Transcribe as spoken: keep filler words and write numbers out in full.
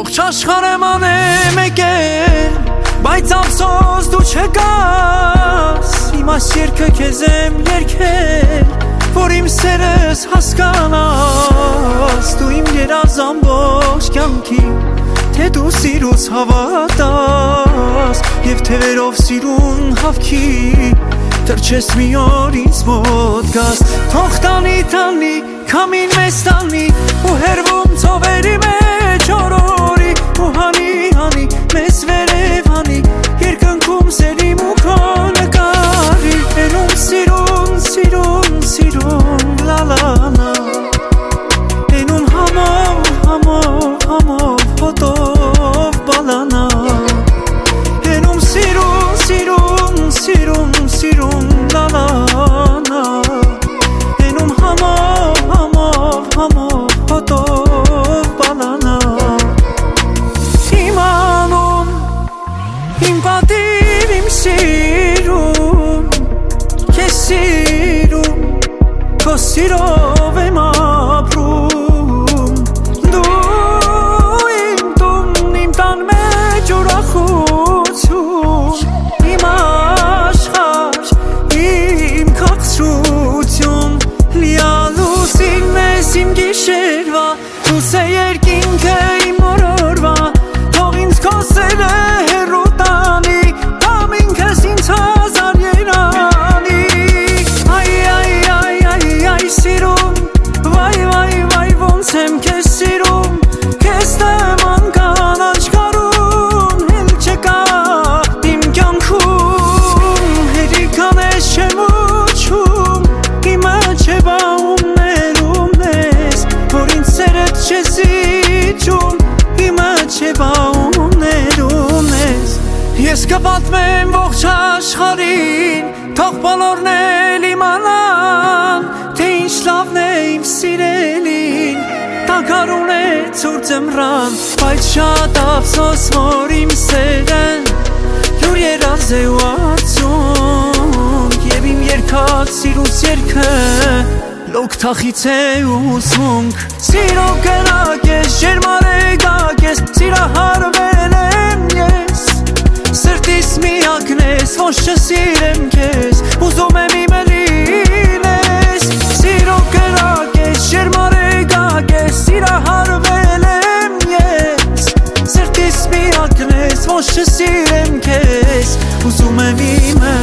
ողջ աշխարհեմ անեմ եկել, բայց ափսոս դու չկաս, իմ այս երգը քեզ եմ երգել, որ իմ սերս հասկանաս, դու իմ երազ ամբողջ կյանքի, թե դու սիրուց հավատաս, և թևերով սիրուն հավքի, թրջես մի օր ինձ մոտ գաս, թող տանի տանի, քամին մեզ տանի, ու հեռվում ծովերի մեջ օրորի, ու հանի հանի, մեզ վերև հանի, երկնքում սերի մուքո նկարի, էնում սիրուն, սիրուն, սիրուն, լալանա, էնում համով, համով, համով, հոտով բալանա, էնում սիրուն, սիրուն, սիրուն, սիրուն, լալանա, էնում համով, համով, համով, հոտով բալանա, իմ անուն, իմ պատիվ, իմ սիրուն, քեզ սիրում, քո սիրով եմ ապրում, դու իմ տունն, իմ տան մեջ ուրախություն, իմ աշխարհ, իմ քաղցրություն, լիալուսինն ես իմ գիշերվա, դուս է երկինքը իմ օրորվա, թող ինձ քո սերը հեռու տանի, կամ ինքս ինձ հազար երանի, այ, այ, այ, այ, այ, սիրում, վայ, վայ, վայ, ոնց եմ քեզ սիրում, քեզ նման կանաչ կարուն, էլ չկա իմ կյանքում, հերիքան ես չեմ ուչում, իմը չէ բա ումներումն ես, որ ինձ սերդ չես իջում, իմը չէ բա ումներումն ես, ես կպատմեմ ողջ աշխարհին, թող բոլորն էլ իմանան, թե ինչ լավն է իմ սիրելին, տակարուն է ցուր ձմռան, բայց շատ ափսոս որ իմ սերն լուր երազ է ու արձուն, և իմ երգած սիրուց երգը լոկ թախից է ուսմունք, սիրո կրակ ես, ջերմարեգակ ես, սիրահարվել եմ ես, սրտիս միակն ես, ոչ չսիրեմ քեզ, ուզում եմ իմը լինես, սիրո կրակ ես, ջերմարեգակ ես, սիրահարվել եմ ես, սրտիս միակն ես, ոչ չսիրեմ քեզ, ուզում եմ իմը